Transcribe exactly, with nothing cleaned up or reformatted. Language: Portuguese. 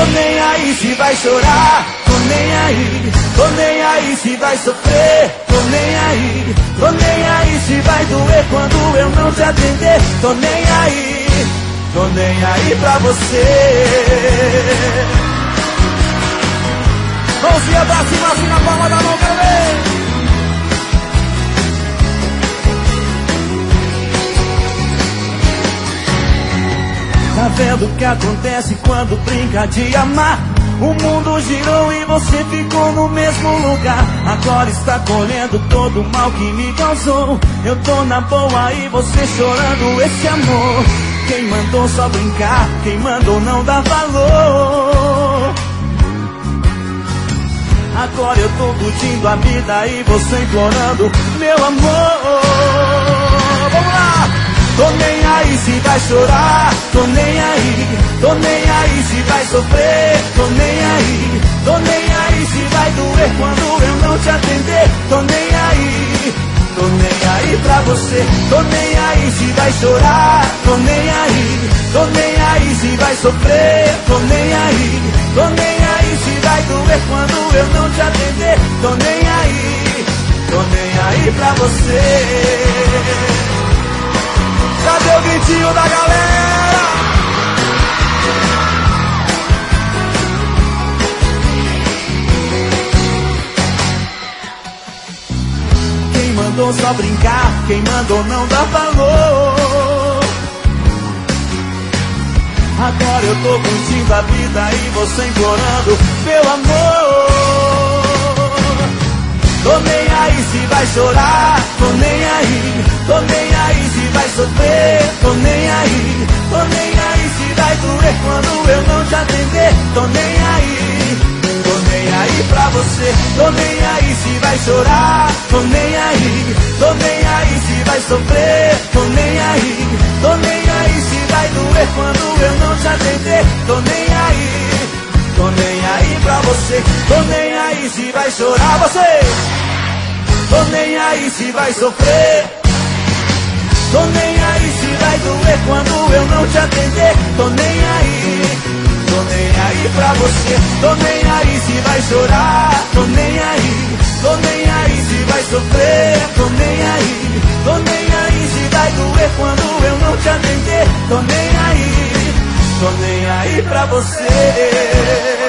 Tô nem aí se vai chorar, tô nem aí. Tô nem aí se vai sofrer, tô nem aí. Tô nem aí se vai doer quando eu não te atender. Tô nem aí, tô nem aí pra você. Mãozinha pra cima, assim na palma da mão, quero ver. Tá vendo o que acontece quando brinca de amar? O mundo girou e você ficou no mesmo lugar. Agora está colhendo todo o mal que me causou. Eu tô na boa e você chorando esse amor. Quem mandou só brincar? Quem mandou não dar valor? Agora eu tô curtindo a vida e você implorando meu amor. Vamos lá! Tô nem aí se vai chorar, tô nem aí. Tô nem aí se vai sofrer, tô nem aí. Tô nem aí se vai doer quando eu não te atender. Tô nem aí, tô nem aí pra você. Tô nem aí se vai chorar, tô nem aí. Tô nem aí se vai sofrer, tô nem aí. Tô nem aí se vai doer quando eu não te atender. Tô nem aí, tô nem aí pra você. Cadê o gritinho da galera? Quem mandou só brincar? Quem mandou não dar valor? Agora eu tô curtindo a vida e você implorando meu amor. Tô nem aí se vai chorar, tô nem aí. Tô nem aí se vai sofrer, tô nem aí. Tô nem aí se vai doer quando eu não te atender. Tô nem aí, tô nem aí pra você. Tô nem aí se vai chorar, tô nem aí. Tô nem aí se vai sofrer, tô nem aí. Tô nem aí se vai doer quando eu não te atender. Tô nem aí, tô nem aí pra você. Tô nem aí se vai chorar, você. Tô nem aí se vai sofrer. Tô nem aí se vai doer quando eu não te atender. Tô nem aí, tô nem aí pra você. Tô nem aí se vai chorar. Tô nem aí, tô nem aí se vai sofrer. Tô nem aí, tô nem aí se vai doer quando eu não te atender. Tô nem aí, tô nem aí pra você.